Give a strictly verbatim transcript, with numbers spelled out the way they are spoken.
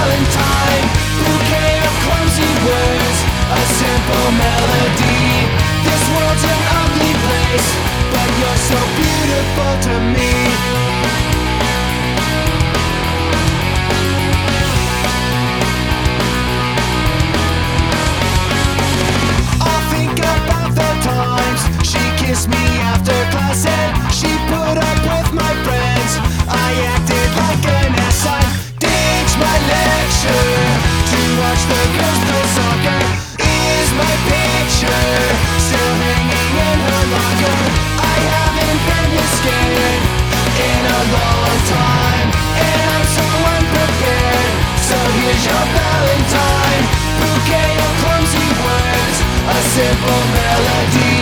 valentine. Bouquet of clumsy words, a simple melody. This world's an ugly place, but you're so beautiful to me. I'll think about the times she kissed me after class and she put up with my friends. I acted like an ass. I ditched my lecture to watch the girls play soccer. Is my picture still hanging in her locker? I haven't been this scared in a long time, and I'm so unprepared. So here's your valentine. Bouquet of clumsy words, a simple melody.